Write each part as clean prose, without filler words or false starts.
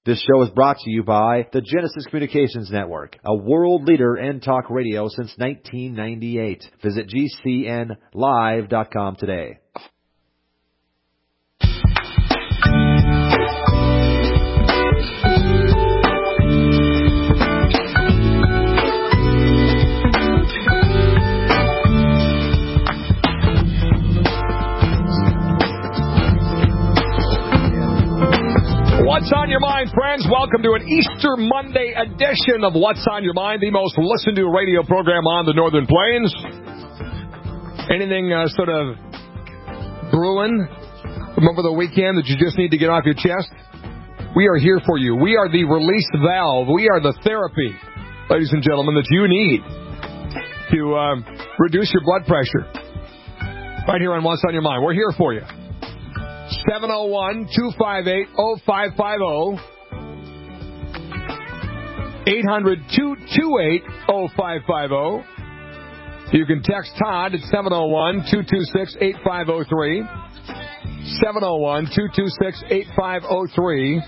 This show is brought to you by the Genesis Communications Network, a world leader in talk radio since 1998. Visit GCNlive.com today. What's on your mind, friends? Welcome to an Easter Monday edition of What's on Your Mind, the most listened to radio program on the Northern Plains. Anything sort of brewing from over the weekend that you just need to get off your chest? We are here for you. We are the release valve. We are the therapy, ladies and gentlemen, that you need to reduce your blood pressure. Right here on What's on Your Mind. We're here for you. 701-258-0550. 800-228-0550. You can text Todd at 701-226-8503. 701-226-8503.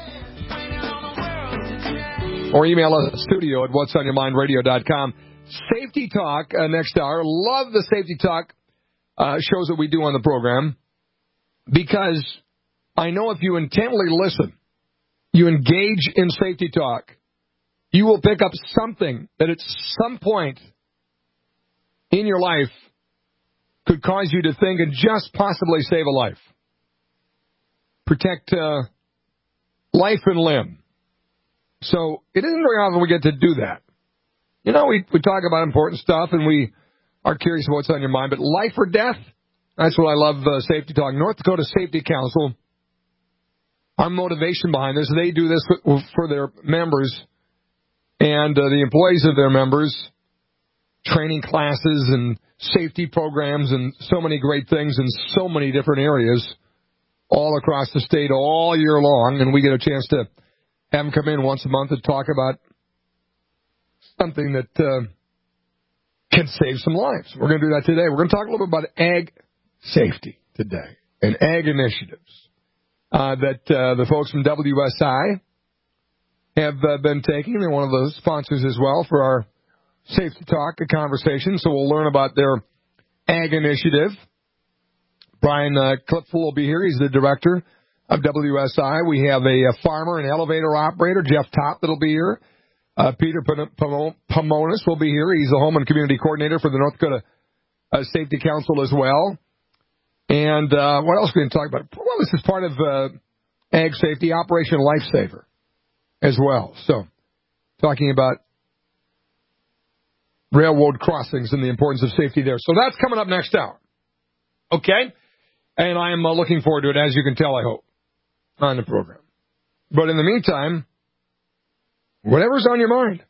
Or email us at studio at whatsonyourmindradio.com. Safety Talk next hour. Love the Safety Talk shows that we do on the program. Because I know if you intently listen, you engage in Safety Talk, you will pick up something that at some point in your life could cause you to think and just possibly save a life. Protect life and limb. So it isn't very often we get to do that. You know, we talk about important stuff and we are curious about what's on your mind, but life or death? That's what I love, Safety Talk. North Dakota Safety Council, our motivation behind this, they do this for their members and the employees of their members, training classes and safety programs and so many great things in so many different areas all across the state all year long. And we get a chance to have them come in once a month and talk about something that can save some lives. We're going to do that today. We're going to talk a little bit about ag safety today and ag initiatives that the folks from WSI have been taking. They're one of the sponsors as well for our Safety Talk conversation, so we'll learn about their ag initiative. Brian Clipful will be here. He's the director of WSI. We have a farmer and elevator operator, Jeff Topp, that'll be here. Peter Pomonis will be here. He's the home and community coordinator for the North Dakota Safety Council as well. And what else are we going to talk about? Well, this is part of ag safety, Operation Lifesaver as well. So talking about railroad crossings and the importance of safety there. So that's coming up next hour. Okay? And I am looking forward to it, as you can tell, I hope, on the program. But in the meantime, whatever's on your mind.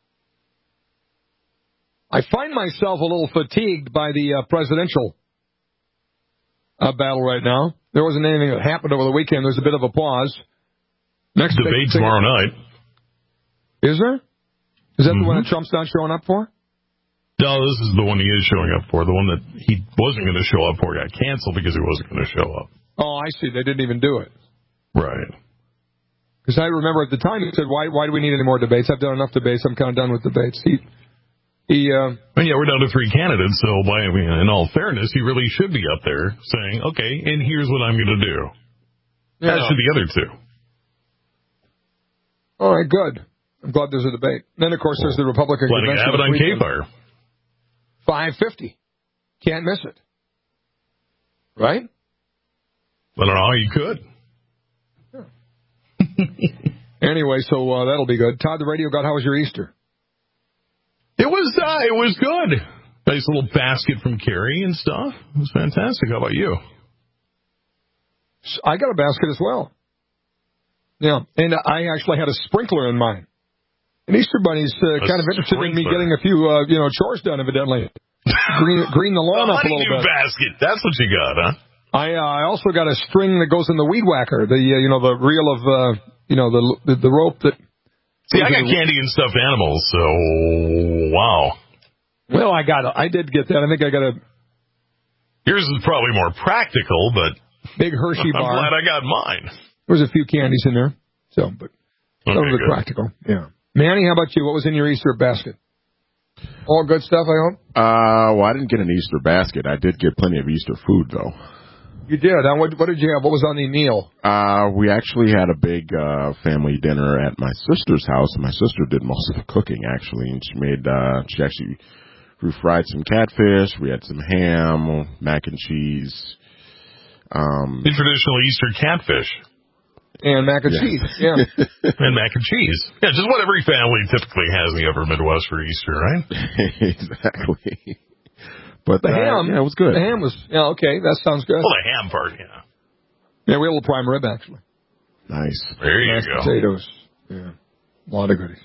I find myself a little fatigued by the presidential battle right now. There wasn't anything that happened over the weekend. There's a bit of a pause. Next debate tomorrow night. Is there? Is that the one that Trump's not showing up for? No, this is the one he is showing up for. The one that he wasn't going to show up for got canceled because he wasn't going to show up. Oh, I see. They didn't even do it. Right. Because I remember at the time he said, why do we need any more debates? I've done enough debates. I'm kind of done with debates. We're down to 3 candidates, so in all fairness, he really should be up there saying, okay, and here's what I'm going to do. Yeah. As to the other 2. All right, good. I'm glad there's a debate. Then, of course, there's the Republican convention. Have it on K-Fire. 5:50. Can't miss it. Right? I don't know how you could. Anyway, so that'll be good. Todd, the radio god, how was your Easter? It was good. Nice little basket from Carrie and stuff. It was fantastic. How about you? I got a basket as well. Yeah, and I actually had a sprinkler in mine. And Easter Bunny's kind of interested in me getting a few, chores done, evidently. Green the lawn up a little bit. Basket. That's what you got, huh? I also got a string that goes in the weed whacker. The reel of the rope that. See, I got candy and stuffed animals, so wow. Well, I did get that. I think I got a. Yours is probably more practical, but big Hershey bar. I'm glad I got mine. There was a few candies in there, but Some of it practical. Yeah. Manny, how about you? What was in your Easter basket? All good stuff, I hope? Well, I didn't get an Easter basket. I did get plenty of Easter food, though. You did? What did you have? What was on the meal? We actually had a big family dinner at my sister's house, and my sister did most of the cooking, actually. And she actually refried some catfish. We had some ham, mac and cheese. The traditional Easter catfish. And mac and cheese, yeah. And mac and cheese. Yeah, just what every family typically has in the upper Midwest for Easter, right? Exactly. But the ham, it was good. The ham was, okay, that sounds good. Well, the ham part, yeah. Yeah, we had a little prime rib, actually. Nice. There you Mashed go. Potatoes. Yeah. A lot of goodies.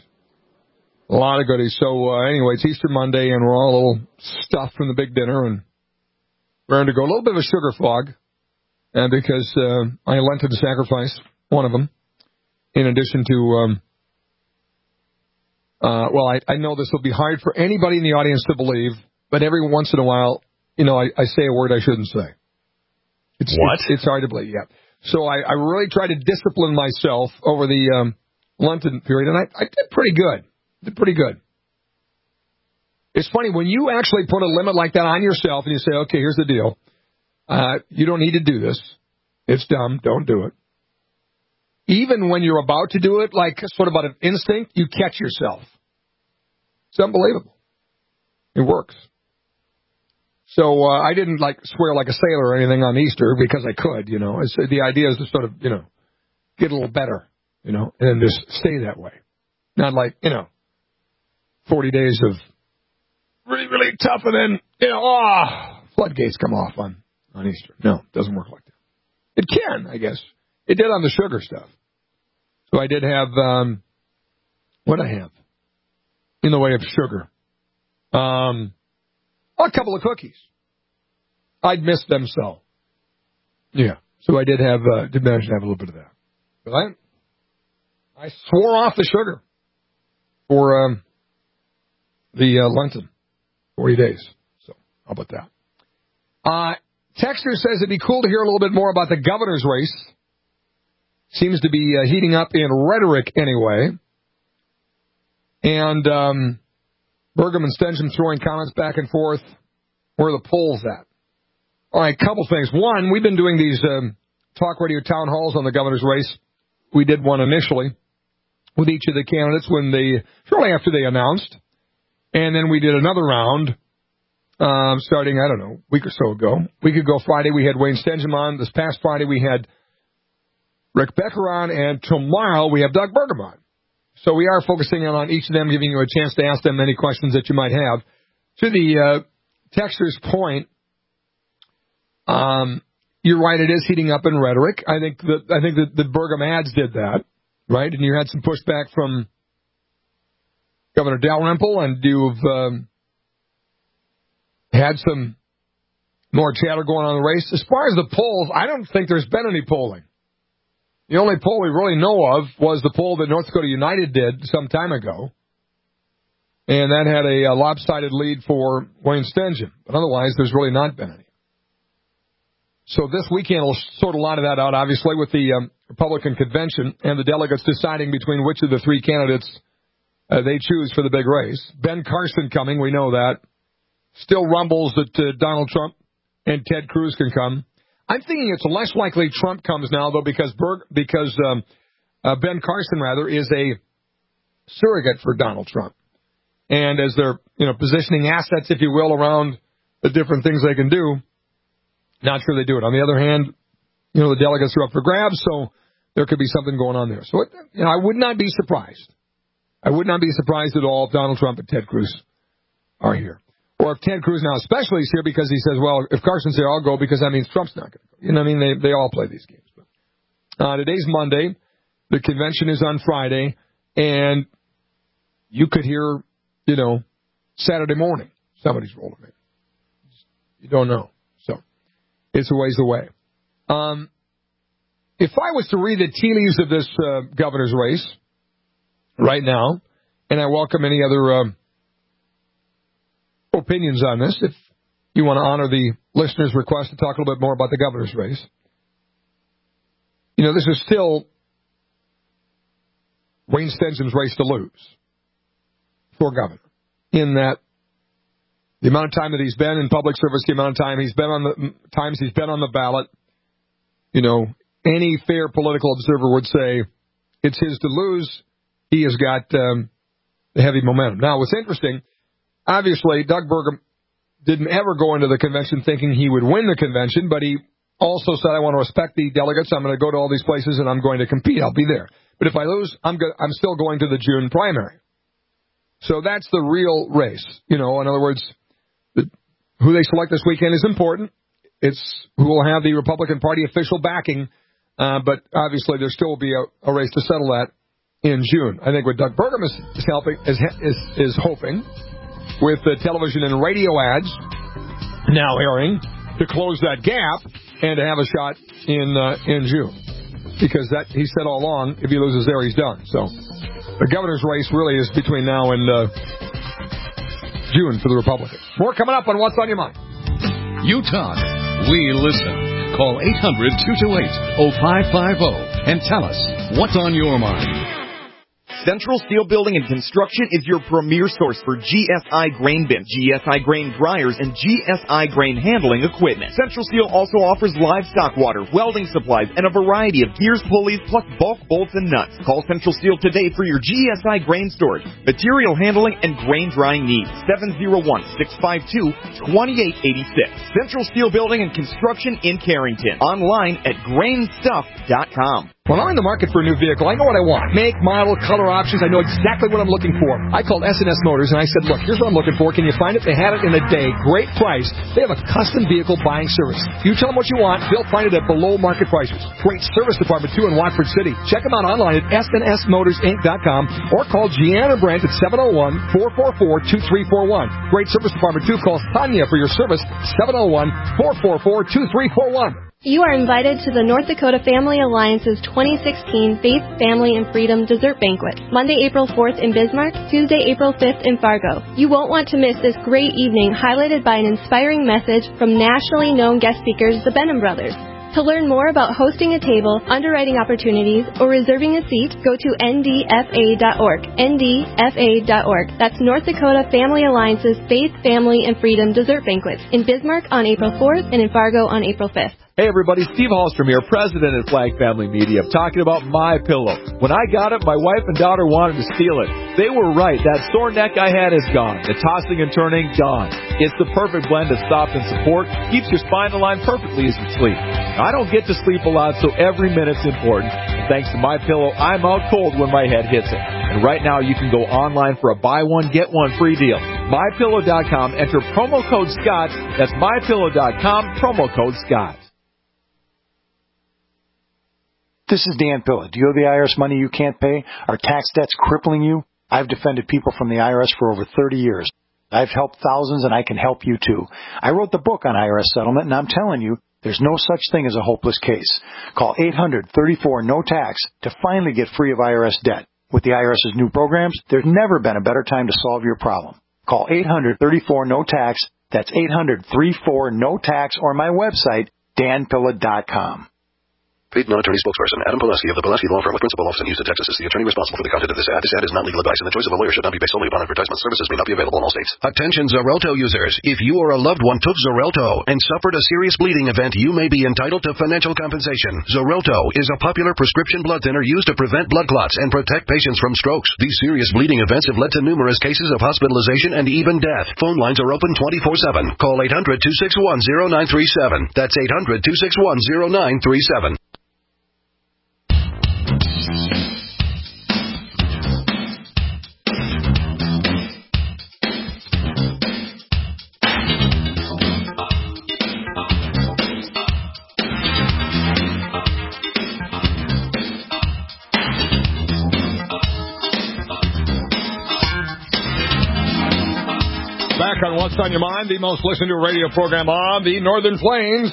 So, anyway, it's Easter Monday, and we're all a little stuffed from the big dinner, and we're going to go a little bit of a sugar fog, because I Lenten to sacrifice. One of them, in addition to, I know this will be hard for anybody in the audience to believe, but every once in a while, I say a word I shouldn't say. It's hard to believe, yeah. So I really try to discipline myself over the Lenten period, and I did pretty good. It's funny, when you actually put a limit like that on yourself and you say, okay, here's the deal. You don't need to do this. It's dumb. Don't do it. Even when you're about to do it, like sort of out of instinct, you catch yourself. It's unbelievable. It works. So I didn't swear like a sailor or anything on Easter because I could, the idea is to sort of, get a little better, and then just stay that way. Not 40 days of really, really tough and then, floodgates come off on Easter. No, it doesn't work like that. It can, I guess. It did on the sugar stuff. So I did have, what I have in the way of sugar. A couple of cookies. I'd missed them so. Yeah. So I did manage to have a little bit of that. But I swore off the sugar for the Lenten, 40 days. So how about that? Texter says it'd be cool to hear a little bit more about the governor's race. Seems to be heating up in rhetoric anyway. And Burgum and Stensham throwing comments back and forth. Where are the polls at? All right, couple things. One, we've been doing these talk radio town halls on the governor's race. We did one initially with each of the candidates shortly after they announced. And then we did another round starting, a week or so ago. Week ago Friday, we had Wayne Stensham on. This past Friday, we had Rick Becker on, and tomorrow we have Doug Burgum on. So we are focusing on each of them, giving you a chance to ask them any questions that you might have. To the texter's point, you're right, it is heating up in rhetoric. I think that the Burgum ads did that, right? And you had some pushback from Governor Dalrymple, and you've had some more chatter going on in the race. As far as the polls, I don't think there's been any polling. The only poll we really know of was the poll that North Dakota United did some time ago. And that had a lopsided lead for Wayne Stensham. But otherwise, there's really not been any. So this weekend will sort a lot of that out, obviously, with the Republican convention and the delegates deciding between which of the three candidates they choose for the big race. Ben Carson coming, we know that. Still rumbles that Donald Trump and Ted Cruz can come. I'm thinking it's less likely Trump comes now, though, because Ben Carson, is a surrogate for Donald Trump. And as they're, positioning assets, if you will, around the different things they can do, not sure they do it. On the other hand, the delegates are up for grabs, so there could be something going on there. So, I would not be surprised. I would not be surprised at all if Donald Trump and Ted Cruz are here. Or if Ted Cruz now especially is here because he says, well, if Carson's there, I'll go because that means Trump's not going to go. They all play these games. But, today's Monday. The convention is on Friday. And you could hear, Saturday morning, somebody's rolling in. You don't know. So it's a ways away. If I was to read the tea leaves of this governor's race right now, and I welcome any other opinions on this, if you want to honor the listener's request to talk a little bit more about the governor's race. This is still Wayne Stensham's race to lose for governor, in that the amount of time that he's been in public service, the amount of time he's been on the ballot, any fair political observer would say it's his to lose. He has got the heavy momentum. Now, what's interesting, obviously, Doug Burgum didn't ever go into the convention thinking he would win the convention, but he also said, I want to respect the delegates. I'm going to go to all these places, and I'm going to compete. I'll be there. But if I lose, I'm still going to the June primary. So that's the real race. In other words, who they select this weekend is important. It's who will have the Republican Party official backing, but obviously there still will be a race to settle that in June. I think what Doug Burgum is hoping, with the television and radio ads now airing, to close that gap and to have a shot in June. Because he said all along, if he loses there, he's done. So the governor's race really is between now and June for the Republicans. More coming up on What's on Your Mind. You talk, we listen. Call 800-228-0550 and tell us what's on your mind. Central Steel Building and Construction is your premier source for GSI grain bins, GSI grain dryers, and GSI grain handling equipment. Central Steel also offers livestock water, welding supplies, and a variety of gears, pulleys, plus bulk bolts and nuts. Call Central Steel today for your GSI grain storage, material handling, and grain drying needs. 701-652-2886. Central Steel Building and Construction in Carrington. Online at grainstuff.com. When I'm in the market for a new vehicle, I know what I want. Make, model, color options. I know exactly what I'm looking for. I called S&S Motors, and I said, look, here's what I'm looking for. Can you find it? They had it in a day. Great price. They have a custom vehicle buying service. You tell them what you want, they'll find it at below market prices. Great service department, too, in Watford City. Check them out online at snsmotorsinc.com or call Gianna Brandt at 701-444-2341. Great service department, too. Call Tanya for your service, 701-444-2341. You are invited to the North Dakota Family Alliance's 2016 Faith, Family, and Freedom Dessert Banquet, Monday, April 4th in Bismarck, Tuesday, April 5th in Fargo. You won't want to miss this great evening, highlighted by an inspiring message from nationally known guest speakers, the Benham Brothers. To learn more about hosting a table, underwriting opportunities, or reserving a seat, go to ndfa.org. ndfa.org. That's North Dakota Family Alliance's Faith, Family, and Freedom Dessert Banquet in Bismarck on April 4th and in Fargo on April 5th. Hey everybody, Steve Hallstrom here, president at Flag Family Media, talking about MyPillow. When I got it, my wife and daughter wanted to steal it. They were right. That sore neck I had is gone. The tossing and turning, gone. It's the perfect blend of soft and support, keeps your spine aligned perfectly as you sleep. Now, I don't get to sleep a lot, so every minute's important. And thanks to MyPillow, I'm out cold when my head hits it. And right now, you can go online for a buy one, get one free deal. MyPillow.com, enter promo code Scott. That's MyPillow.com, promo code Scott. This is Dan Pilla. Do you owe the IRS money you can't pay? Are tax debts crippling you? I've defended people from the IRS for over 30 years. I've helped thousands, and I can help you too. I wrote the book on IRS settlement, and I'm telling you, there's no such thing as a hopeless case. Call 800-34-NO-TAX to finally get free of IRS debt. With the IRS's new programs, there's never been a better time to solve your problem. Call 800-34-NO-TAX. That's 800-34-NO-TAX, or my website, danpilla.com. Paid non-attorney spokesperson Adam Pileski of the Pileski Law Firm of Principal Office in Houston, Texas is the attorney responsible for the content of this ad. This ad is not legal advice, and the choice of a lawyer should not be based solely upon advertisement. Services may not be available in all states. Attention Xarelto users. If you or a loved one took Xarelto and suffered a serious bleeding event, you may be entitled to financial compensation. Xarelto is a popular prescription blood thinner used to prevent blood clots and protect patients from strokes. These serious bleeding events have led to numerous cases of hospitalization and even death. Phone lines are open 24/7. Call 800-261-0937. That's 800-261-0937. Back on What's on Your Mind, the most listened to radio program on the Northern Plains.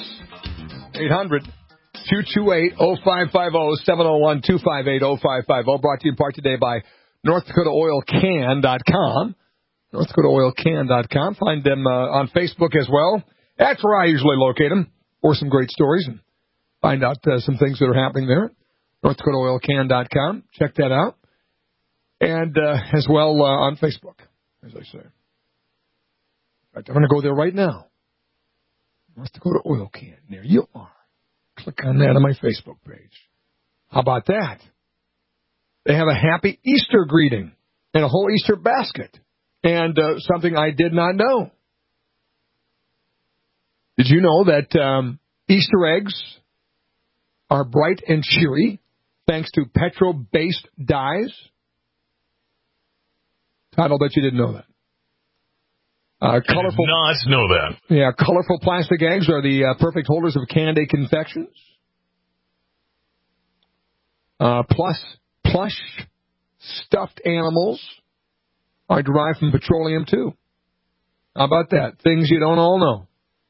800-228-0550, 701-258-0550. Brought to you in part today by NorthDakotaOilCan.com. NorthDakotaOilCan.com. Find them on Facebook as well. That's where I usually locate them for some great stories and find out some things that are happening there. NorthDakotaOilCan.com. Check that out. And as well on Facebook, as I say. In fact, I'm going to go there right now. North Dakota Oil Can. There you are. Click on that on my Facebook page. How about that? They have a happy Easter greeting and a whole Easter basket. And something I did not know. Did you know that Easter eggs are bright and cheery thanks to petrol-based dyes? Todd, I'll bet you didn't know that. Colorful, I did not know that. Yeah, colorful plastic eggs are the perfect holders of candy confections. Plush stuffed animals are derived from petroleum, too. How about that? Things you don't all know.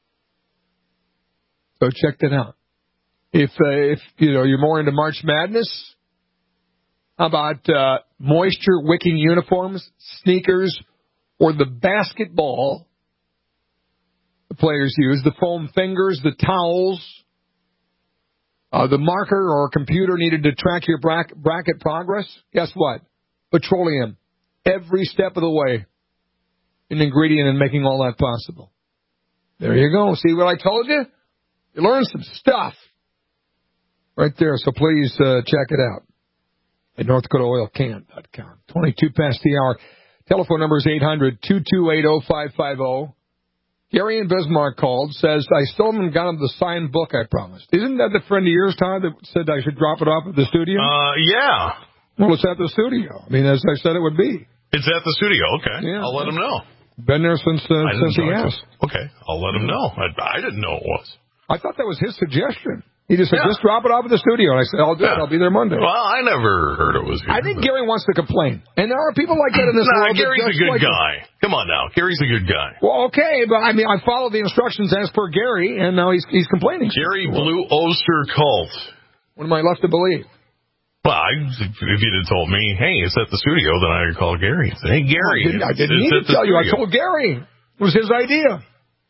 So check that out. If you're more into March Madness, how about moisture-wicking uniforms, sneakers, or the basketball the players use, the foam fingers, the towels, the marker or computer needed to track your bracket progress? Guess what? Petroleum. Every step of the way. An ingredient in making all that possible. There you go. See what I told you? You learned some stuff. Right there. So please check it out at NorthDakotaOilCan.com. 22 past the hour. Telephone number is 800-228-0550. Gary in Bismarck called, says, I still haven't got him the signed book I promised. Isn't that the friend of yours, Todd, that said I should drop it off at the studio? Yeah. Well, it's at the studio. I mean, as I said it would be. It's at the studio. Okay. Yeah, I'll let him know. Been there since he asked. Okay. I'll let him know. I didn't know it was. I thought that was his suggestion. He just said, just drop it off at the studio. And I said, I'll do it. I'll be there Monday. Well, I never heard it was here. I think Gary wants to complain. And there are people like that in this world. Gary's a good guy. Come on now. Gary's a good guy. Well, okay, but I mean, I followed the instructions as per Gary, and now he's complaining. Gary Blue Oyster Cult. What am I left to believe? Well, if you'd have told me, hey, it's at the studio, then I would call Gary and say, hey, Gary. I didn't need to tell you. I told Gary. It was his idea.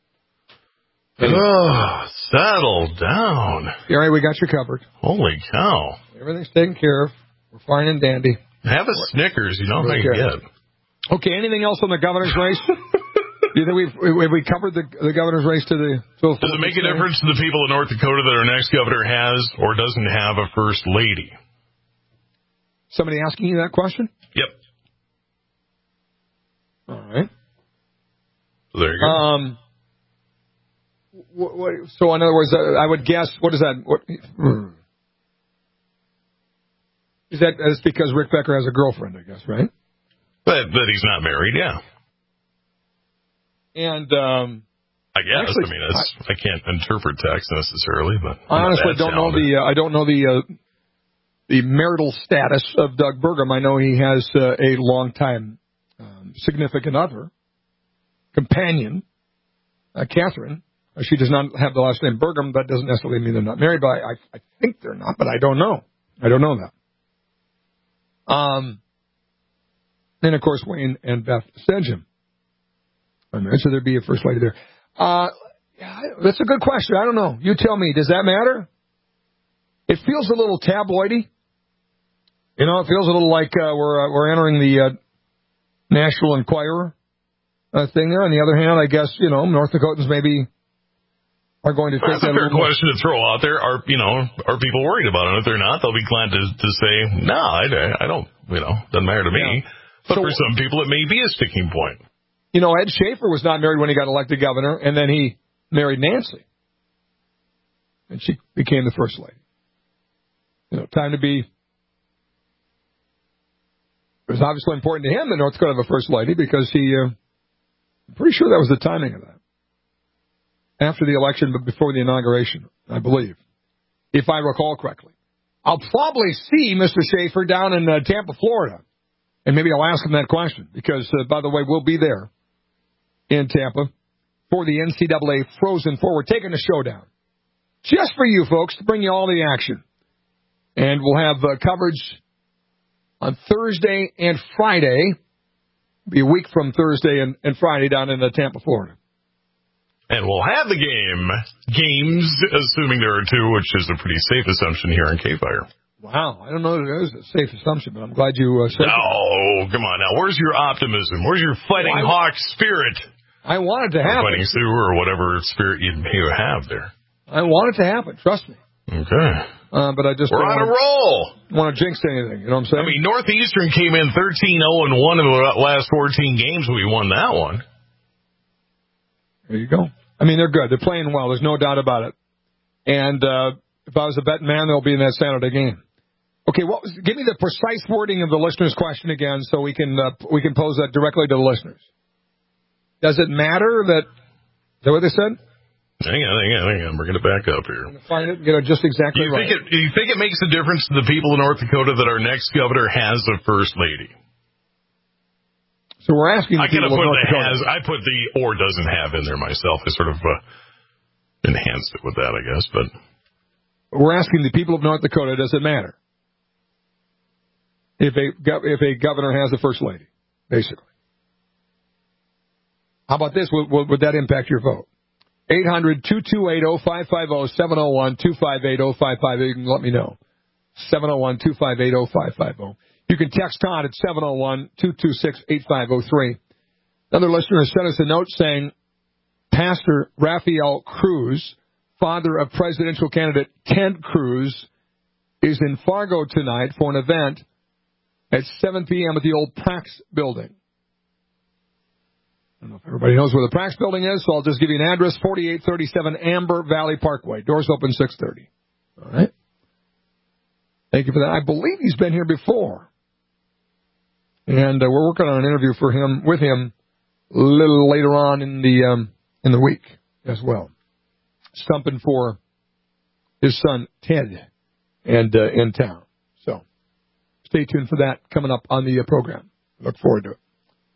Oh, settle down. Gary, we got you covered. Holy cow. Everything's taken care of. We're fine and dandy. Have a Snickers. You know how you get. Okay, anything else on the governor's race? Do you think we covered the governor's race to the... Does it make a difference to the people in North Dakota that our next governor has or doesn't have a first lady? Somebody asking you that question? Yep. All right. So there you go. So in other words, I would guess, what is that? Is that that's because Rick Becker has a girlfriend, I guess, right? But he's not married, yeah. And I guess actually, I can't interpret text necessarily, but I honestly don't know the marital status of Doug Burgum. I know he has a longtime significant other, companion, Catherine. She does not have the last name Burgum. That doesn't necessarily mean they're not married, but I think they're not, but I don't know. I don't know that. And, of course, Wayne and Beth Stedgem. So there'd be a first lady there. That's a good question. I don't know. You tell me. Does that matter? It feels a little tabloidy. You know, it feels a little like we're entering the National Enquirer thing there. On the other hand, I guess, North Dakotans maybe are going to take that. That's a fair question to throw out there. Are people worried about it? If they're not, they'll be glad to say, no, I don't, doesn't matter to me. Yeah. But for some people, it may be a sticking point. Ed Schaefer was not married when he got elected governor, and then he married Nancy. And she became the first lady. Time to be. It was obviously important to him that North Dakota have a first lady because I'm pretty sure that was the timing of that. After the election, but before the inauguration, I believe, if I recall correctly. I'll probably see Mr. Schaefer down in Tampa, Florida, and maybe I'll ask him that question because, by the way, we'll be there in Tampa for the NCAA Frozen Four. We're taking a showdown just for you folks to bring you all the action. And we'll have coverage on Thursday and Friday. It'll be a week from Thursday and Friday down in Tampa, Florida. And we'll have the games, assuming there are two, which is a pretty safe assumption here in K-Fire. Wow, I don't know that it is a safe assumption, but I'm glad you said that. come on now. Where's your optimism? Where's your fighting hawk spirit? I want it to happen. Fighting Sioux or whatever spirit you have there. I want it to happen. Trust me. Okay. But I just We're on a roll. Want to jinx anything, you know what I'm saying? I mean, Northeastern came in 13-0 and won in the last 14 games. We won that one. There you go. I mean, they're good. They're playing well. There's no doubt about it. And if I was a betting man, they'll be in that Saturday game. Okay, give me the precise wording of the listener's question again, so we can pose that directly to the listeners. Does it matter that? Is that what they said? Hang on. We're going to back up here. Find it, just exactly right. Do you think it makes a difference to the people of North Dakota that our next governor has a first lady? So we're asking the people of North Dakota. I put the or doesn't have in there myself. I sort of enhanced it with that, I guess. But we're asking the people of North Dakota, does it matter if a governor has a first lady, basically? How about this? Would that impact your vote? 800-228-0550, 701-258-0550. You can let me know. 701-258-0550. You can text Todd at 701-226-8503. Another listener has sent us a note saying, Pastor Rafael Cruz, father of presidential candidate Ted Cruz, is in Fargo tonight for an event at 7 p.m. at the old Prax building. I don't know if everybody knows where the Prax building is, so I'll just give you an address, 4837 Amber Valley Parkway. Doors open 6:30. All right? Thank you for that. I believe he's been here before. And we're working on an interview with him a little later on in the week as well. Stumping for his son, Ted, and in town. So stay tuned for that coming up on the program. Look forward to it.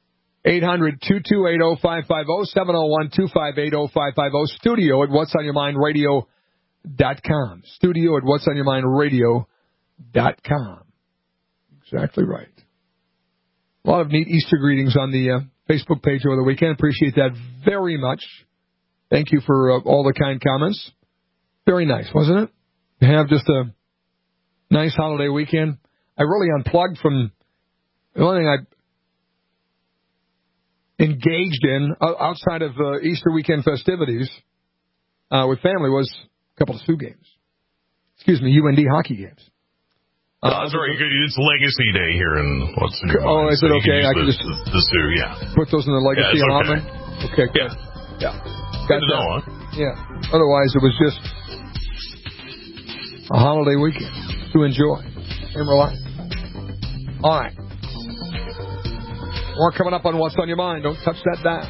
800-228-0550, 701-258-0550, studio at whatsonyourmindradio.com. Studio at whatsonyourmindradio.com. Exactly right. A lot of neat Easter greetings on the Facebook page over the weekend. Appreciate that very much. Thank you for all the kind comments. Very nice, wasn't it? To have just a nice holiday weekend. I really unplugged from the only thing I engaged in outside of Easter weekend festivities with family was a couple of Sioux games. Excuse me, UND hockey games. Sorry, it's Legacy Day here in what's in your mind. Oh, is it okay? I can just the Sioux, yeah. Put those in the Legacy allotment? Okay, good. Yeah. Good to know, huh? Yeah. Otherwise, it was just a holiday weekend to enjoy and relax. All right. More coming up on What's on Your Mind. Don't touch that dial.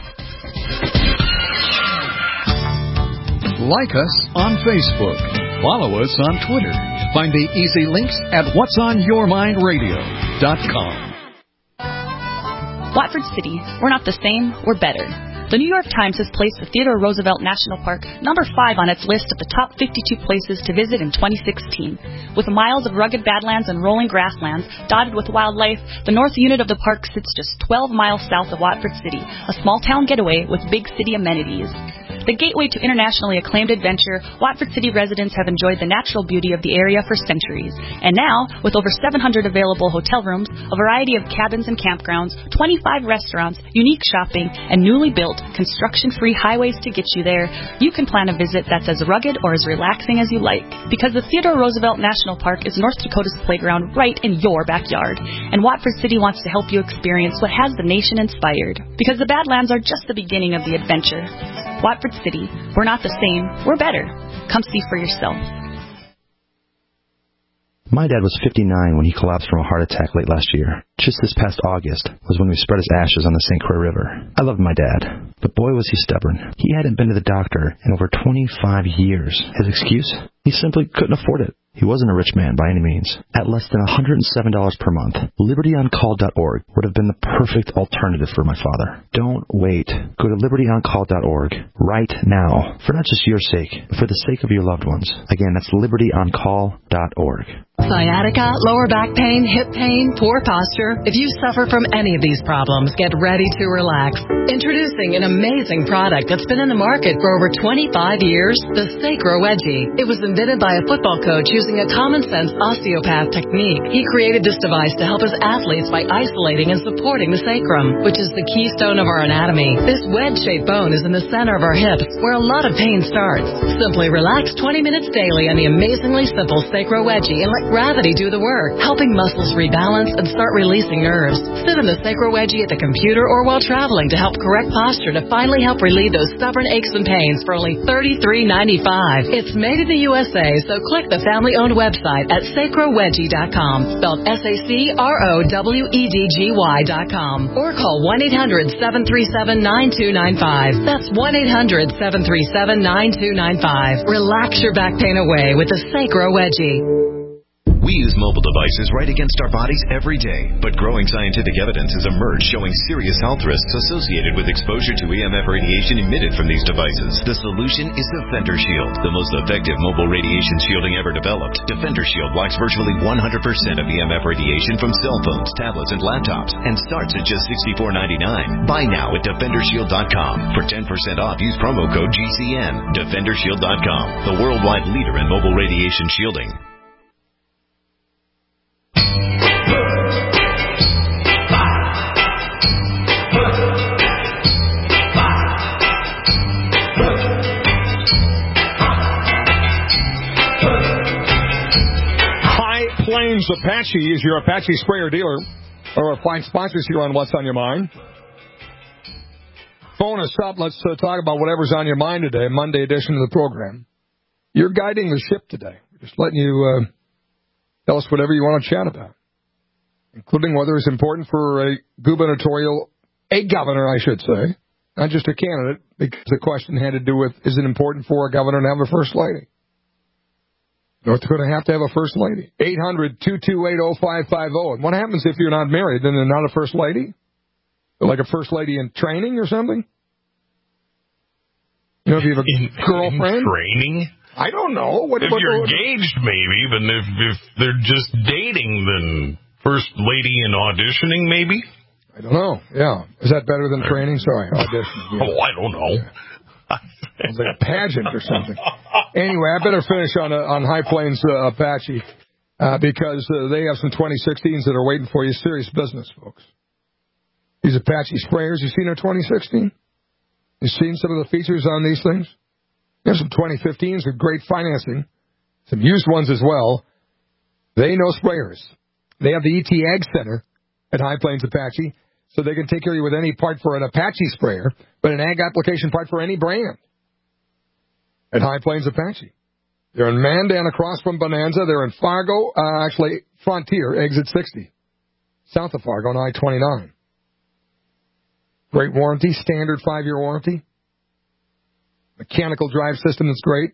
Like us on Facebook. Follow us on Twitter. Find the easy links at whatsonyourmindradio.com. Watford City. We're not the same. We're better. The New York Times has placed the Theodore Roosevelt National Park number 5 on its list of the top 52 places to visit in 2016. With miles of rugged badlands and rolling grasslands dotted with wildlife, the north unit of the park sits just 12 miles south of Watford City, a small town getaway with big city amenities. The gateway to internationally acclaimed adventure, Watford City residents have enjoyed the natural beauty of the area for centuries. And now, with over 700 available hotel rooms, a variety of cabins and campgrounds, 25 restaurants, unique shopping, and newly built, construction-free highways to get you there, you can plan a visit that's as rugged or as relaxing as you like. Because the Theodore Roosevelt National Park is North Dakota's playground right in your backyard. And Watford City wants to help you experience what has the nation inspired. Because the Badlands are just the beginning of the adventure. Watford City, we're not the same, we're better. Come see for yourself. My dad was 59 when he collapsed from a heart attack late last year. Just this past August was when we spread his ashes on the St. Croix River. I loved my dad, but boy was he stubborn. He hadn't been to the doctor in over 25 years. His excuse? He simply couldn't afford it. He wasn't a rich man by any means. At less than $107 per month, LibertyOnCall.org would have been the perfect alternative for my father. Don't wait. Go to LibertyOnCall.org right now, for not just your sake, but for the sake of your loved ones. Again, that's LibertyOnCall.org. Sciatica, lower back pain, hip pain, poor posture. If you suffer from any of these problems, get ready to relax. Introducing an amazing product that's been in the market for over 25 years, the Sacro Wedgie. It was invented by a football coach using a common-sense osteopath technique. He created this device to help his athletes by isolating and supporting the sacrum, which is the keystone of our anatomy. This wedge-shaped bone is in the center of our hips, where a lot of pain starts. Simply relax 20 minutes daily on the amazingly simple Sacro Wedgie and let gravity do the work, helping muscles rebalance and start releasing nerves. Sit in the Sacro Wedgie at the computer or while traveling to help correct posture to finally help relieve those stubborn aches and pains for only $33.95. It's made in the USA, so click the family-owned website at sacrowedgie.com, spelled SACROWEDGY.com, or call 1-800-737-9295. That's 1-800-737-9295. Relax your back pain away with the Sacro Wedgie. We use mobile devices right against our bodies every day, but growing scientific evidence has emerged showing serious health risks associated with exposure to EMF radiation emitted from these devices. The solution is Defender Shield, the most effective mobile radiation shielding ever developed. Defender Shield blocks virtually 100% of EMF radiation from cell phones, tablets, and laptops, and starts at just $64.99. Buy now at DefenderShield.com. For 10% off, use promo code GCN. DefenderShield.com, the worldwide leader in mobile radiation shielding. Plains Apache is your Apache sprayer dealer, or our fine sponsors here on What's on Your Mind. Phone us up. Let's talk about whatever's on your mind today, Monday edition of the program. You're guiding the ship today. We're just letting you tell us whatever you want to chat about, including whether it's important for a governor, I should say, not just a candidate, because the question had to do with, is it important for a governor to have a first lady? North Dakota have to have a first lady. 800-228-0550. And what happens if you're not married? Then they're not a first lady? They're like a first lady in training or something? You know, if you have a girlfriend? Training? I don't know. If you're engaged, maybe, but if they're just dating, then first lady in auditioning, maybe? I don't know. Yeah. Is that better than training? Sorry, auditioning. Yeah. Oh, I don't know. Sounds like a pageant or something. Anyway, I better finish on High Plains Apache because they have some 2016s that are waiting for you. Serious business, folks. These Apache sprayers, you seen their 2016? You seen some of the features on these things? There's some 2015s with great financing, some used ones as well. They know sprayers. They have the ET Ag Center at High Plains Apache, so they can take care of you with any part for an Apache sprayer, but an ag application part for any brand at High Plains Apache. They're in Mandan across from Bonanza. They're in Fargo, actually Frontier, exit 60, south of Fargo on I-29. Great warranty, standard 5-year warranty. Mechanical drive system that's great.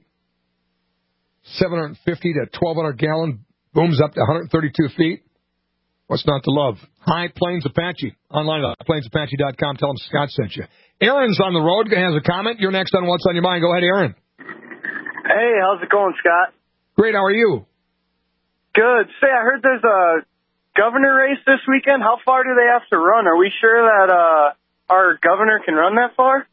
750 to 1,200 gallon, booms up to 132 feet. What's not to love? High Plains Apache. Online at plainsapache.com. Tell them Scott sent you. Aaron's on the road. Has a comment. You're next on What's on Your Mind. Go ahead, Aaron. Hey, how's it going, Scott? Great. How are you? Good. Say, I heard there's a governor race this weekend. How far do they have to run? Are we sure that our governor can run that far?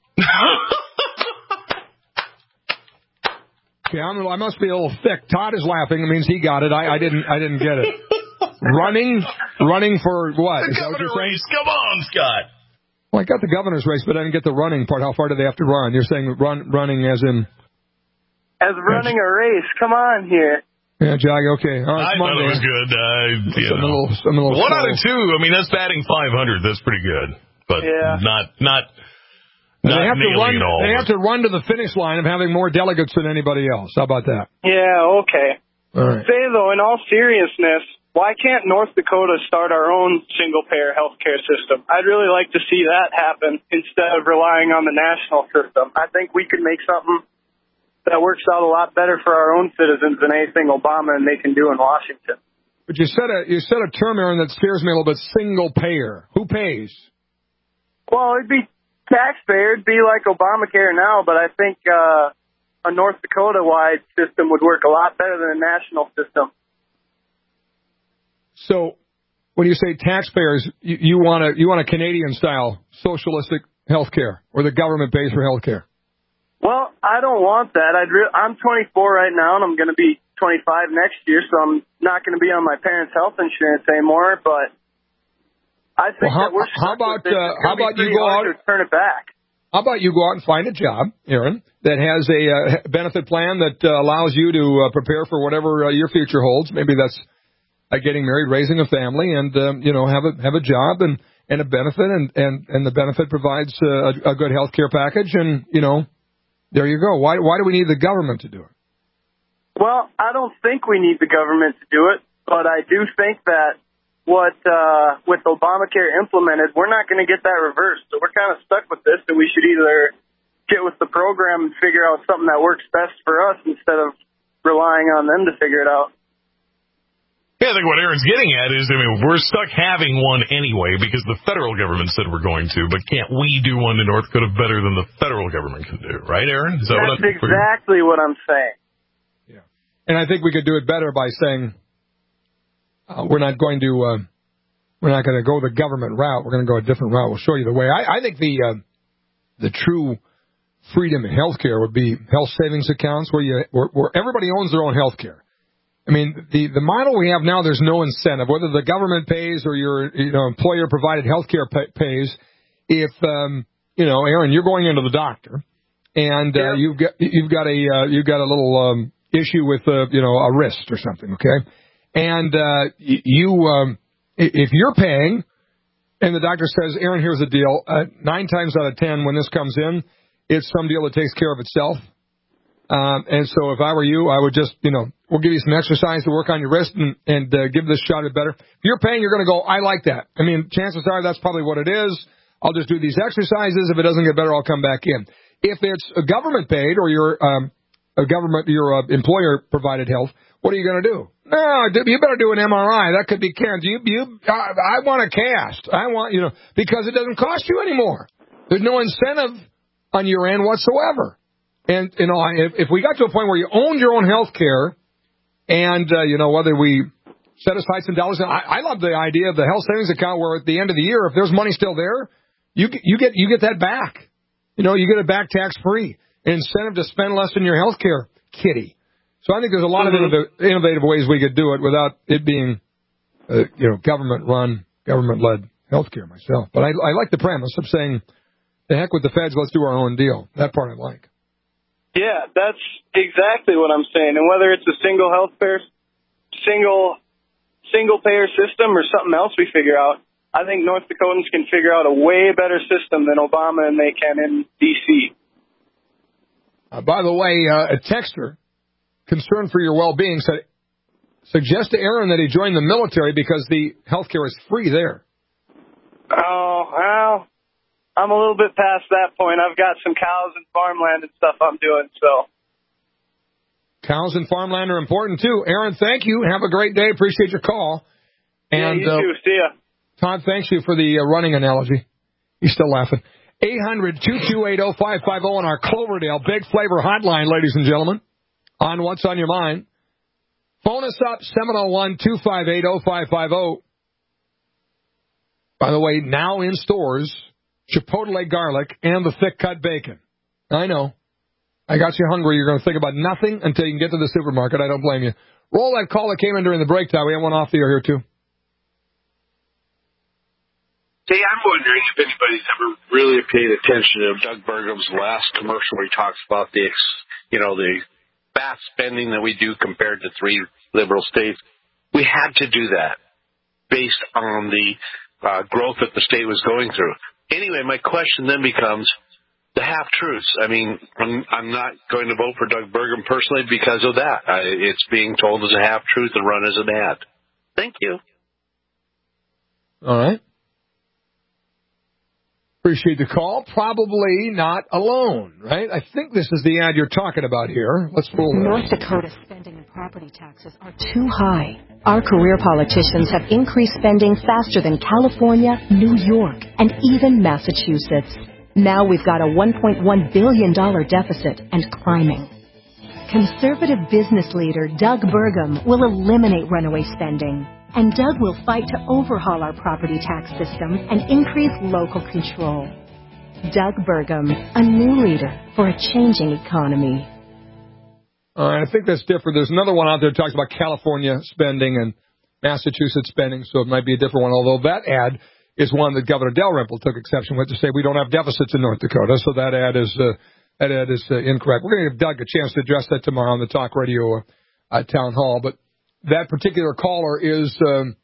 Okay, I must be a little thick. Todd is laughing. It means he got it. I didn't get it. Running for what? The governor race. Come on, Scott. Well, I got the governor's race, but I didn't get the running part. How far do they have to run? You're saying running as in? As running a race. Come on here. Yeah, Jog, okay. All right, I thought it was good. I'm a little 1 out of 2. I mean, that's batting 500. That's pretty good. But not they have to run. at all. They have to run to the finish line of having more delegates than anybody else. How about that? Yeah, okay. All right. Say, though, in all seriousness, why can't North Dakota start our own single-payer health care system? I'd really like to see that happen instead of relying on the national system. I think we could make something that works out a lot better for our own citizens than anything Obama and they can do in Washington. But you said a term, Aaron, that scares me a little bit. Single-payer. Who pays? Well, it'd be taxpayer. It'd be like Obamacare now, but I think a North Dakota-wide system would work a lot better than a national system. So when you say taxpayers, you want a Canadian-style socialistic health care where the government pays for health care. Well, I don't want that. I'm 24 right now, and I'm going to be 25 next year, so I'm not going to be on my parents' health insurance anymore. But I think that we're stuck with this. How about you go out to turn it back? How about you go out and find a job, Aaron, that has a benefit plan that allows you to prepare for whatever your future holds. Maybe that's getting married, raising a family, and have a job and a benefit, and the benefit provides a good health care package, and there you go. Why do we need the government to do it? Well, I don't think we need the government to do it, but I do think that with Obamacare implemented, we're not going to get that reversed. So we're kind of stuck with this, and we should either get with the program and figure out something that works best for us instead of relying on them to figure it out. Yeah, I think what Aaron's getting at is, we're stuck having one anyway because the federal government said we're going to, but can't we do one in North Dakota better than the federal government can do, right, Aaron? That's exactly what I'm saying. Yeah, and I think we could do it better by saying we're not going to go the government route. We're going to go a different route. We'll show you the way. I think the true freedom in healthcare would be health savings accounts where everybody owns their own healthcare. The model we have now, there's no incentive, whether the government pays or your employer provided health care pays. If Aaron, you're going into the doctor and you've got a little issue with a wrist or something, okay? And if you're paying and the doctor says, Aaron, here's the deal, 9 times out of 10 when this comes in, it's some deal that takes care of itself. And so if I were you, I would just, we'll give you some exercise to work on your wrist and give this shot at better. If you're paying, you're going to go, I like that. Chances are that's probably what it is. I'll just do these exercises. If it doesn't get better, I'll come back in. If it's a government paid or your employer provided health, what are you going to do? No, you better do an MRI. That could be cancer. I want a cast. I want, because it doesn't cost you anymore. There's no incentive on your end whatsoever. And, if we got to a point where you owned your own health care and, whether we set aside some dollars, I love the idea of the health savings account where at the end of the year, if there's money still there, you get that back. You get it back tax free. An incentive to spend less in your health care kitty. So I think there's a lot of innovative ways we could do it without it being, government-run, government-led health care myself. But I like the premise of saying, the heck with the feds, let's do our own deal. That part I like. Yeah, that's exactly what I'm saying. And whether it's a single payer system or something else we figure out, I think North Dakotans can figure out a way better system than Obama and they can in D.C. By the way, a texter, concerned for your well-being, suggest to Aaron that he join the military because the health care is free there. Oh, well, I'm a little bit past that point. I've got some cows and farmland and stuff I'm doing, so. Cows and farmland are important, too. Aaron, thank you. Have a great day. Appreciate your call. And, you too. See ya. Todd, thanks you for the running analogy. He's still laughing. 800-228-0550 on our Cloverdale Big Flavor Hotline, ladies and gentlemen, on What's on Your Mind. Phone us up, 701-258-0550. By the way, now in stores, Chipotle garlic and the thick-cut bacon. I know. I got you hungry. You're going to think about nothing until you can get to the supermarket. I don't blame you. Roll that call that came in during the break time. We have one off the air here, too. Hey, I'm wondering if anybody's ever really paid attention to Doug Burgum's last commercial where he talks about the vast spending that we do compared to 3 liberal states. We had to do that based on the growth that the state was going through. Anyway, my question then becomes the half-truths. I'm not going to vote for Doug Burgum personally because of that. It's being told as a half-truth and run as an ad. Thank you. All right. Appreciate the call. Probably not alone, right? I think this is the ad you're talking about here. Let's roll it. North Dakota's spending and property taxes are too high. Our career politicians have increased spending faster than California, New York, and even Massachusetts. Now we've got a $1.1 billion deficit and climbing. Conservative business leader Doug Burgum will eliminate runaway spending. And Doug will fight to overhaul our property tax system and increase local control. Doug Burgum, a new leader for a changing economy. I think that's different. There's another one out there that talks about California spending and Massachusetts spending, so it might be a different one, although that ad is one that Governor Dalrymple took exception with to say we don't have deficits in North Dakota, so that ad is incorrect. We're going to give Doug a chance to address that tomorrow on the Talk Radio Town Hall, but that particular caller is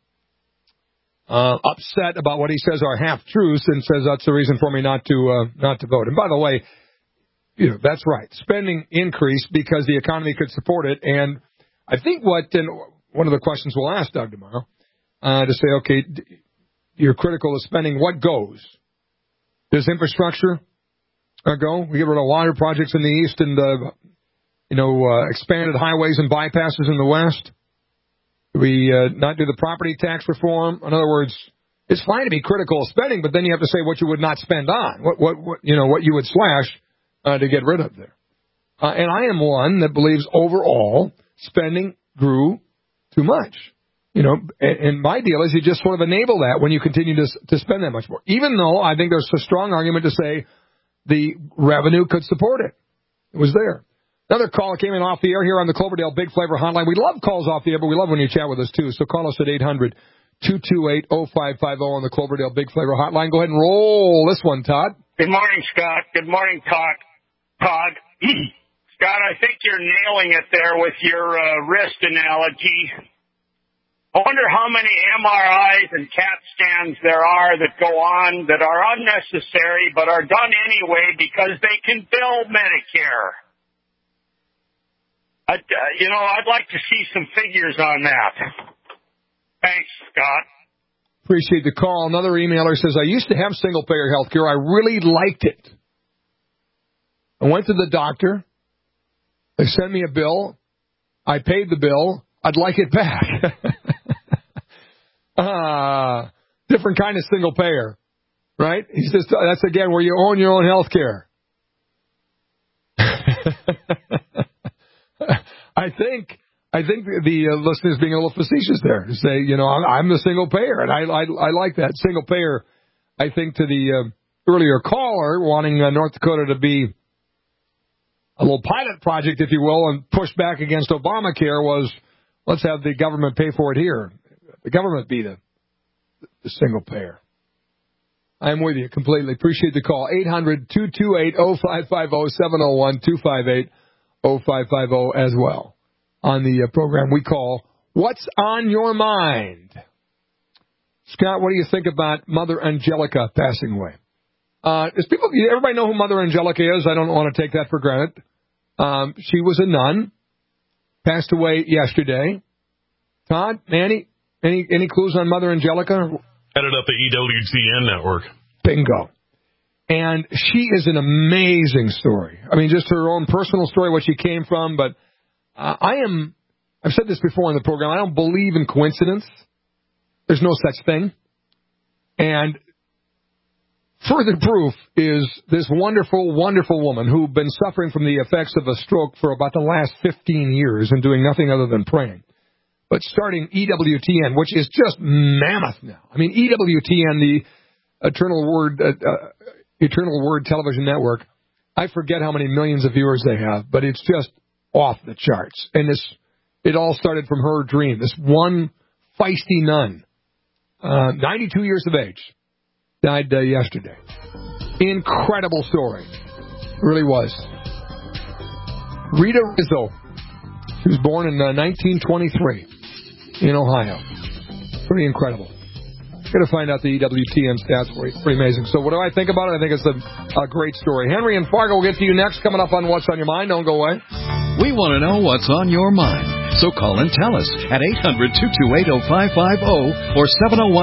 upset about what he says are half-truths and says that's the reason for me not to vote. And by the way, that's right. Spending increased because the economy could support it. And I think one of the questions we'll ask Doug tomorrow to say, okay, you're critical of spending. What goes? Does infrastructure go? We get rid of water projects in the east and, expanded highways and bypasses in the west. Do we not do the property tax reform? In other words, it's fine to be critical of spending, but then you have to say what you would not spend on, what you would slash to get rid of there. And I am one that believes overall spending grew too much. And my deal is you just sort of enable that when you continue to spend that much more. Even though I think there's a strong argument to say the revenue could support it. It was there. Another call came in off the air here on the Cloverdale Big Flavor Hotline. We love calls off the air, but we love when you chat with us, too. So call us at 800-228-0550 on the Cloverdale Big Flavor Hotline. Go ahead and roll this one, Todd. Good morning, Scott. Good morning, Todd. Scott, I think you're nailing it there with your wrist analogy. I wonder how many MRIs and CAT scans there are that go on that are unnecessary but are done anyway because they can bill Medicare. I'd like to see some figures on that. Thanks, Scott. Appreciate the call. Another emailer says, I used to have single-payer health care. I really liked it. I went to the doctor. They sent me a bill. I paid the bill. I'd like it back. Different kind of single-payer, right? He says, that's, again, where you own your own health care. I think the listener's being a little facetious there to say, I'm the single payer, and I like that. Single payer, I think, to the earlier caller wanting North Dakota to be a little pilot project, if you will, and push back against Obamacare was, let's have the government pay for it here. The government be the single payer. I'm with you completely. Appreciate the call. 800-228-0550, 701-258-0550 as well. On the program we call What's on Your Mind? Scott, what do you think about Mother Angelica passing away? Everybody know who Mother Angelica is? I don't want to take that for granted. She was a nun, passed away yesterday. Todd, Manny, any clues on Mother Angelica? Headed up the EWTN network. Bingo. And she is an amazing story. I mean, just her own personal story, what she came from. But I've said this before in the program, I don't believe in coincidence. There's no such thing. And further proof is this wonderful, wonderful woman who'd been suffering from the effects of a stroke for about the last 15 years and doing nothing other than praying. But starting EWTN, which is just mammoth now. I mean, EWTN, the Eternal Word Television Network, I forget how many millions of viewers they have, but it's just off the charts. And it all started from her dream. This one feisty nun, 92 years of age, died yesterday. Incredible story. It really was. Rita Rizzo. She was born in 1923 in Ohio. Pretty incredible. Got to find out the EWTN stats for you. Pretty amazing. So what do I think about it? I think it's a great story. Henry and Fargo will get to you next. Coming up on What's on Your Mind. Don't go away. We want to know what's on your mind. So call and tell us at 800-228-0550 or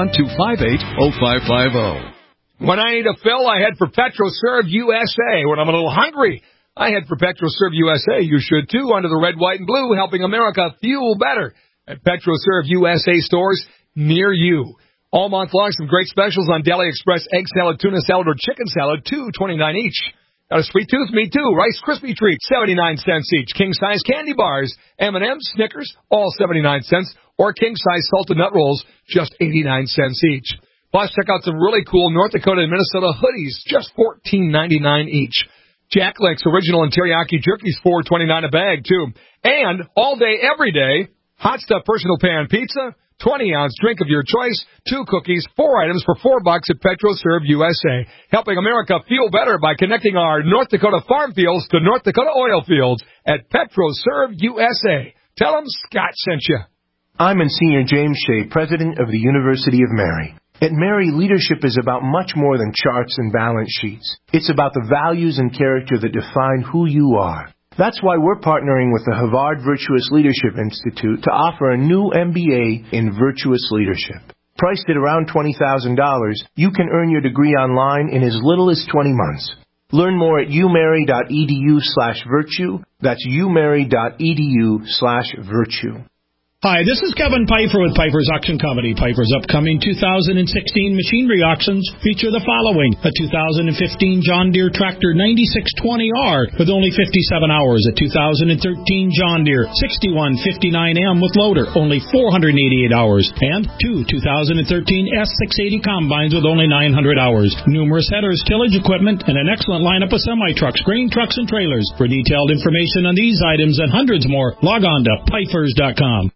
701-258-0550. When I need a fill, I head for PetroServe USA. When I'm a little hungry, I head for PetroServe USA. You should too, under the red, white, and blue, helping America fuel better at PetroServe USA stores near you. All month long, some great specials on Deli Express egg salad, tuna salad, or chicken salad, $2.29 each. Got a sweet tooth? Me too. Rice Krispie treats, 79 cents each. King-size candy bars, M&M's, Snickers, all 79 cents. Or king-size salted nut rolls, just 89 cents each. Plus, check out some really cool North Dakota and Minnesota hoodies, just $14.99 each. Jack Link's original and teriyaki jerky's $4.29 a bag, too. And all day, every day, hot stuff personal pan pizza, 20-ounce drink of your choice, 2 cookies, 4 items for $4 at PetroServe USA. Helping America feel better by connecting our North Dakota farm fields to North Dakota oil fields at PetroServe USA. Tell them Scott sent you. I'm Monsignor James Shea, president of the University of Mary. At Mary, leadership is about much more than charts and balance sheets. It's about the values and character that define who you are. That's why we're partnering with the Havard Virtuous Leadership Institute to offer a new MBA in Virtuous Leadership. Priced at around $20,000, you can earn your degree online in as little as 20 months. Learn more at umary.edu/virtue. That's umary.edu/virtue. Hi, this is Kevin Pfeiffer with Pfeiffer's Auction Company. Pfeiffer's upcoming 2016 machinery auctions feature the following. A 2015 John Deere Tractor 9620R with only 57 hours. A 2013 John Deere 6159M with loader, only 488 hours. And 2 2013 S680 combines with only 900 hours. Numerous headers, tillage equipment, and an excellent lineup of semi-trucks, grain trucks, and trailers. For detailed information on these items and hundreds more, log on to Pfeiffer's.com.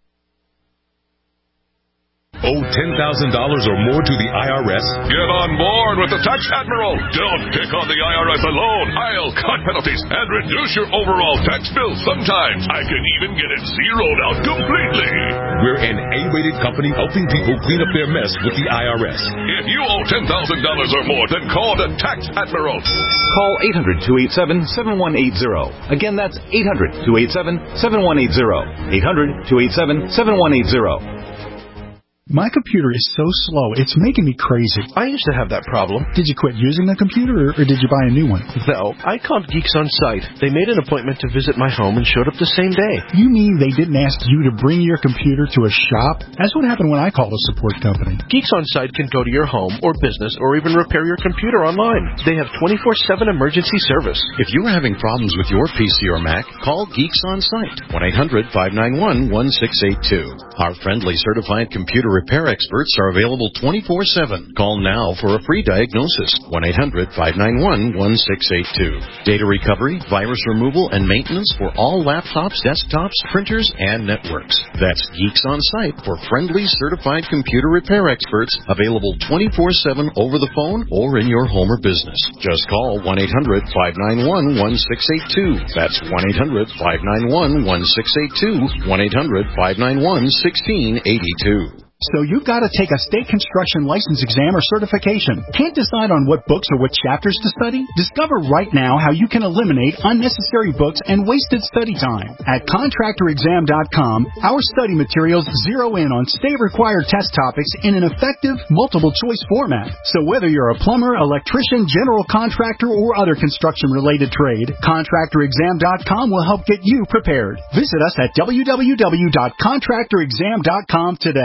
Owe $10,000 or more to the IRS? Get on board with the Tax Admiral. Don't pick on the IRS alone. I'll cut penalties and reduce your overall tax bill. Sometimes I can even get it zeroed out completely. We're an A-rated company helping people clean up their mess with the IRS. If you owe $10,000 or more, then call the Tax Admiral. Call 800-287-7180. Again, that's 800-287-7180. 800-287-7180. My computer is so slow, it's making me crazy. I used to have that problem. Did you quit using the computer, or did you buy a new one? No, I called Geeks On Site. They made an appointment to visit my home and showed up the same day. You mean they didn't ask you to bring your computer to a shop? That's what happened when I called a support company. Geeks On Site can go to your home or business or even repair your computer online. They have 24/7 emergency service. If you're having problems with your PC or Mac, call Geeks On Site. 1-800-591-1682. Our friendly certified computer repair experts are available 24/7. Call now for a free diagnosis. 1-800-591-1682. Data recovery, virus removal, and maintenance for all laptops, desktops, printers, and networks. That's Geeks On Site for friendly certified computer repair experts, available 24/7 over the phone or in your home or business. Just call 1-800-591-1682. That's 1-800-591-1682. 1-800-591-1682. So you've got to take a state construction license exam or certification. Can't decide on what books or what chapters to study? Discover right now how you can eliminate unnecessary books and wasted study time. At contractorexam.com, our study materials zero in on state-required test topics in an effective, multiple-choice format. So whether you're a plumber, electrician, general contractor, or other construction-related trade, contractorexam.com will help get you prepared. Visit us at www.contractorexam.com today.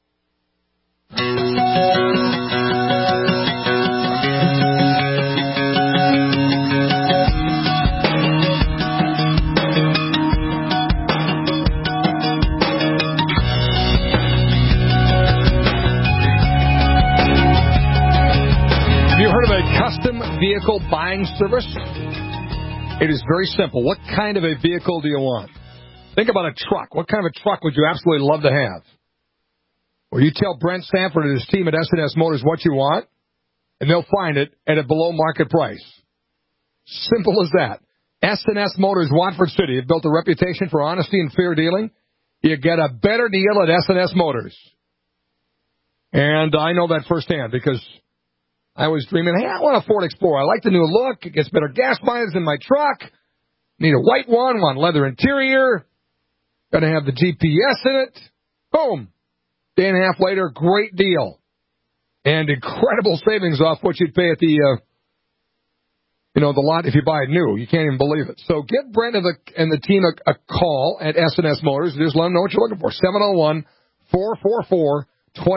Have you heard of a custom vehicle buying service? It is very simple. What kind of a vehicle do you want? Think about a truck. What kind of a truck would you absolutely love to have? Or you tell Brent Sanford and his team at S&S Motors what you want, and they'll find it at a below-market price. Simple as that. S&S Motors, Watford City, have built a reputation for honesty and fair dealing. You get a better deal at S&S Motors. And I know that firsthand because I was dreaming, hey, I want a Ford Explorer. I like the new look. It gets better gas mileage than my truck. Need a white one, want leather interior. Got to have the GPS in it. Boom. Day and a half later, great deal. And incredible savings off what you'd pay at the, the lot if you buy it new. You can't even believe it. So give Brent and the team a call at S&S Motors. Just let them know what you're looking for.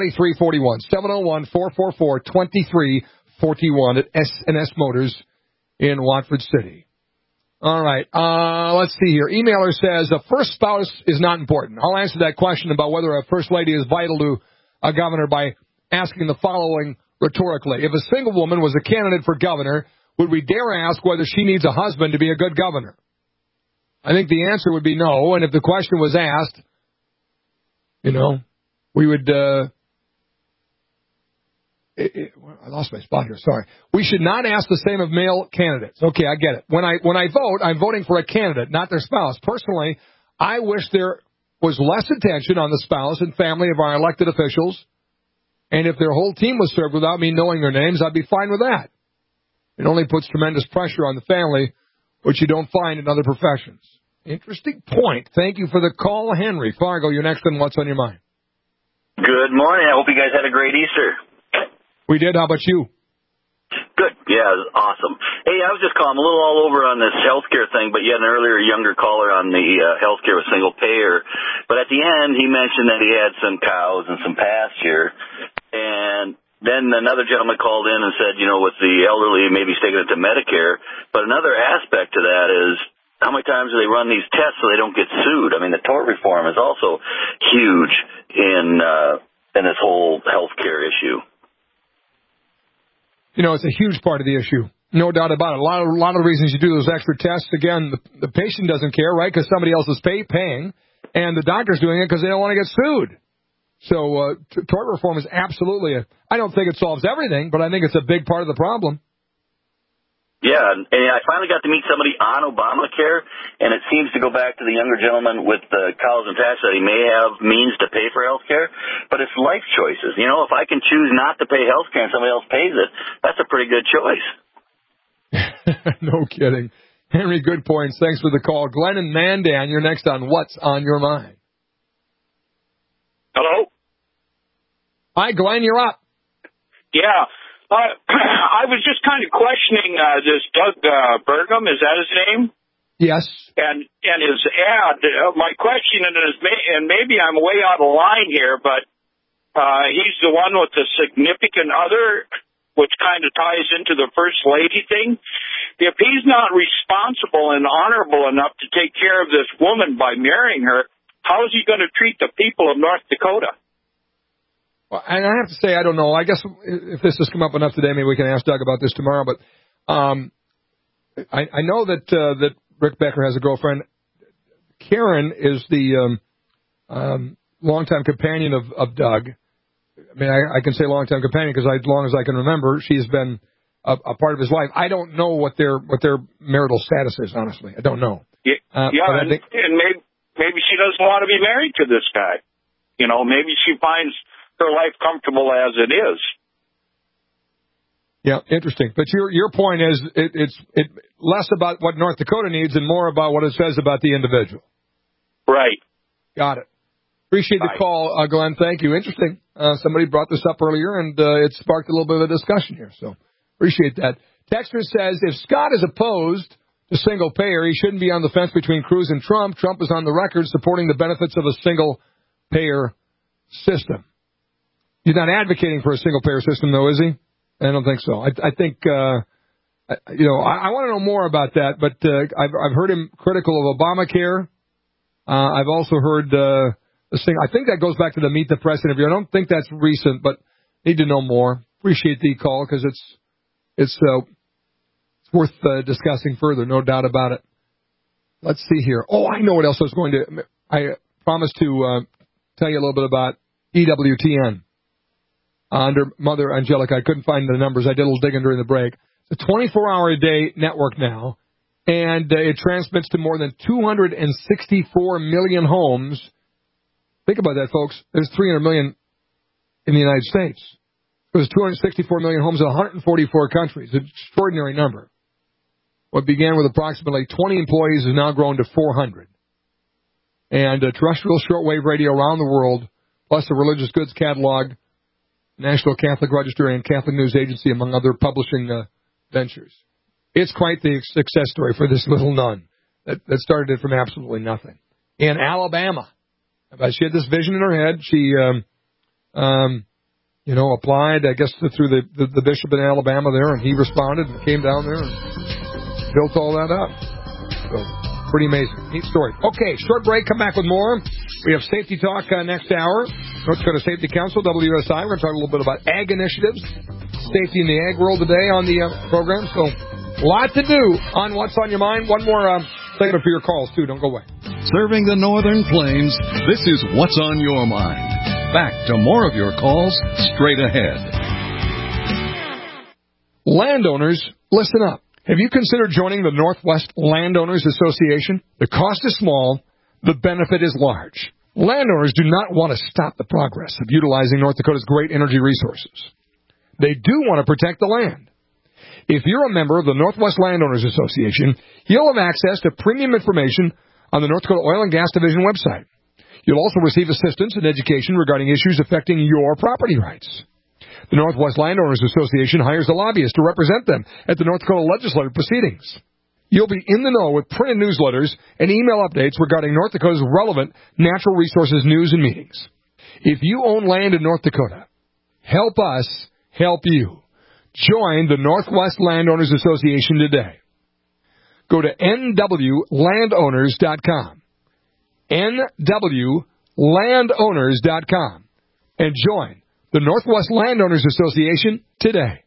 701-444-2341. 701-444-2341 at S&S Motors in Watford City. All right, let's see here. Emailer says, a first spouse is not important. I'll answer that question about whether a first lady is vital to a governor by asking the following rhetorically. If a single woman was a candidate for governor, would we dare ask whether she needs a husband to be a good governor? I think the answer would be no, and if the question was asked, we would... I lost my spot here. Sorry. We should not ask the same of male candidates. Okay, I get it. When I vote, I'm voting for a candidate, not their spouse. Personally, I wish there was less attention on the spouse and family of our elected officials. And if their whole team was served without me knowing their names, I'd be fine with that. It only puts tremendous pressure on the family, which you don't find in other professions. Interesting point. Thank you for the call, Henry. Fargo, you're next on What's on Your Mind. Good morning. I hope you guys had a great Easter. We did. How about you? Good. Yeah, awesome. Hey, I was just calling. I'm a little all over on this healthcare thing, but you had an earlier younger caller on the healthcare with single payer. But at the end, he mentioned that he had some cows and some pasture. And then another gentleman called in and said, with the elderly, maybe he's taking it to Medicare. But another aspect to that is, how many times do they run these tests so they don't get sued? I mean, the tort reform is also huge in this whole healthcare issue. It's a huge part of the issue. No doubt about it. A lot of the reasons you do those extra tests, again, the patient doesn't care, right, because somebody else is paying, and the doctor's doing it because they don't want to get sued. So tort reform is absolutely I don't think it solves everything, but I think it's a big part of the problem. Yeah, and I finally got to meet somebody on Obamacare, and it seems to go back to the younger gentleman with the cows and pasture that he may have means to pay for health care, but it's life choices. If I can choose not to pay health care and somebody else pays it, that's a pretty good choice. No kidding. Henry, good points. Thanks for the call. Glenn and Mandan, you're next on What's on Your Mind. Hello? Hi, Glenn, you're up. Yeah. I was just kind of questioning this Doug Burgum. Is that his name? Yes. And his ad. My question is, and maybe I'm way out of line here, but he's the one with the significant other, which kind of ties into the first lady thing. If he's not responsible and honorable enough to take care of this woman by marrying her, how is he going to treat the people of North Dakota? Well, and I have to say, I don't know. I guess if this has come up enough today, maybe we can ask Doug about this tomorrow. But I know that Rick Becker has a girlfriend. Karen is the longtime companion of Doug. I mean, I can say longtime companion because as long as I can remember, she's been a part of his life. I don't know what their marital status is, honestly. I don't know. And maybe she doesn't want to be married to this guy. Maybe she finds her life comfortable as it is. Yeah, interesting. But your point is it's less about what North Dakota needs and more about what it says about the individual. Right. Got it. Appreciate the call, Glenn. Thank you. Interesting. Somebody brought this up earlier, and it sparked a little bit of a discussion here. So appreciate that. Texter says, if Scott is opposed to single payer, he shouldn't be on the fence between Cruz and Trump. Trump is on the record supporting the benefits of a single payer system. He's not advocating for a single-payer system, though, is he? I don't think so. I think, I want to know more about that, but I've heard him critical of Obamacare. I've also heard this thing. I think that goes back to the Meet the Press interview. I don't think that's recent, but need to know more. Appreciate the call because it's worth discussing further, no doubt about it. Let's see here. Oh, I know what else I was going to. I promised to tell you a little bit about EWTN. Under Mother Angelica. I couldn't find the numbers. I did a little digging during the break. It's a 24-hour-a-day network now, and it transmits to more than 264 million homes. Think about that, folks. There's 300 million in the United States. There's 264 million homes in 144 countries. An extraordinary number. What began with approximately 20 employees has now grown to 400. And terrestrial shortwave radio around the world, plus a religious goods catalog, National Catholic Register, and Catholic News Agency, among other publishing ventures. It's quite the success story for this little nun that started it from absolutely nothing. In Alabama, she had this vision in her head. She, applied, I guess, through the bishop in Alabama there, and he responded and came down there and built all that up. So, pretty amazing. Neat story. Okay, short break. Come back with more. We have Safety Talk next hour. North Dakota Safety Council, WSI. We're going to talk a little bit about ag initiatives, safety in the ag world today on the program. So, a lot to do on What's on Your Mind. One more segment for your calls, too. Don't go away. Serving the Northern Plains, this is What's on Your Mind. Back to more of your calls straight ahead. Landowners, listen up. Have you considered joining the Northwest Landowners Association? The cost is small. The benefit is large. Landowners do not want to stop the progress of utilizing North Dakota's great energy resources. They do want to protect the land. If you're a member of the Northwest Landowners Association, you'll have access to premium information on the North Dakota Oil and Gas Division website. You'll also receive assistance and education regarding issues affecting your property rights. The Northwest Landowners Association hires a lobbyist to represent them at the North Dakota legislative proceedings. You'll be in the know with printed newsletters and email updates regarding North Dakota's relevant natural resources news and meetings. If you own land in North Dakota, help us help you. Join the Northwest Landowners Association today. Go to nwlandowners.com, nwlandowners.com, and join the Northwest Landowners Association today.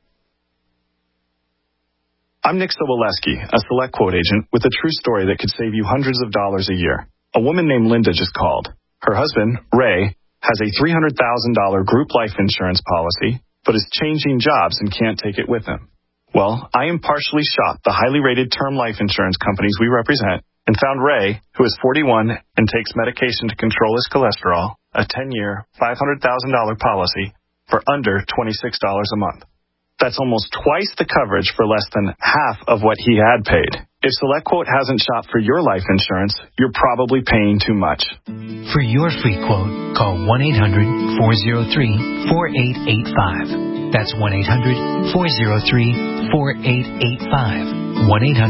I'm Nick Soboleski, a Select Quote agent with a true story that could save you hundreds of dollars a year. A woman named Linda just called. Her husband, Ray, has a $300,000 group life insurance policy, but is changing jobs and can't take it with him. Well, I impartially shopped the highly rated term life insurance companies we represent and found Ray, who is 41 and takes medication to control his cholesterol, a 10-year, $500,000 policy for under $26 a month. That's almost twice the coverage for less than half of what he had paid. If SelectQuote hasn't shopped for your life insurance, you're probably paying too much. For your free quote, call 1-800-403-4885. That's 1-800-403-4885.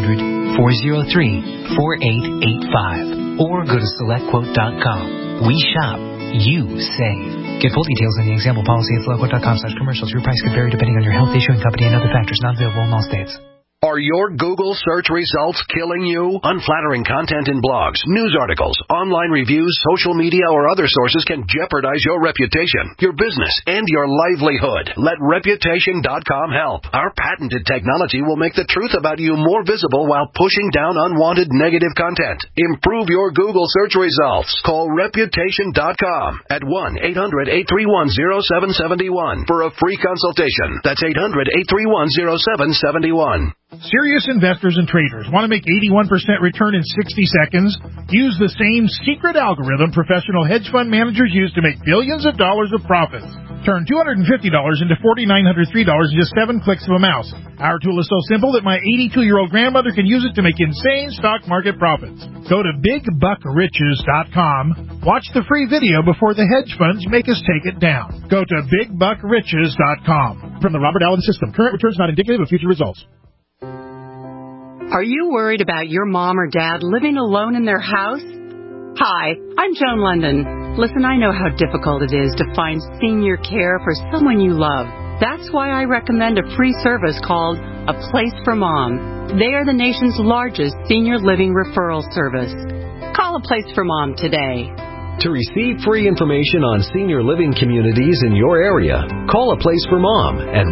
1-800-403-4885. Or go to SelectQuote.com. We shop. You save. Get full details in the example policy at SelectQuote.com/commercials. Your price could vary depending on your health, issuing company, and other factors not available in all states. Are your Google search results killing you? Unflattering content in blogs, news articles, online reviews, social media, or other sources can jeopardize your reputation, your business, and your livelihood. Let Reputation.com help. Our patented technology will make the truth about you more visible while pushing down unwanted negative content. Improve your Google search results. Call Reputation.com at 1-800-831-0771 for a free consultation. That's 800-831-0771. Serious investors and traders want to make 81% return in 60 seconds? Use the same secret algorithm professional hedge fund managers use to make billions of dollars of profits. Turn $250 into $4,903 in just 7 clicks of a mouse. Our tool is so simple that my 82-year-old grandmother can use it to make insane stock market profits. Go to BigBuckRiches.com. Watch the free video before the hedge funds make us take it down. Go to BigBuckRiches.com. From the Robert Allen System. Current returns not indicative of future results. Are you worried about your mom or dad living alone in their house? Hi, I'm Joan London. Listen, I know how difficult it is to find senior care for someone you love. That's why I recommend a free service called A Place for Mom. They are the nation's largest senior living referral service. Call A Place for Mom today. To receive free information on senior living communities in your area, call A Place for Mom at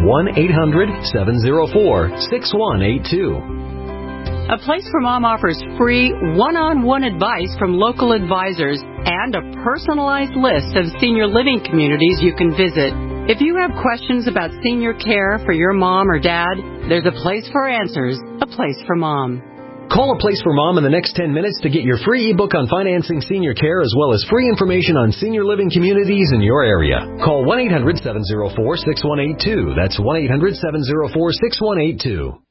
1-800-704-6182. A Place for Mom offers free one-on-one advice from local advisors and a personalized list of senior living communities you can visit. If you have questions about senior care for your mom or dad, there's a place for answers, A Place for Mom. Call A Place for Mom in the next 10 minutes to get your free ebook on financing senior care as well as free information on senior living communities in your area. Call 1-800-704-6182. That's 1-800-704-6182.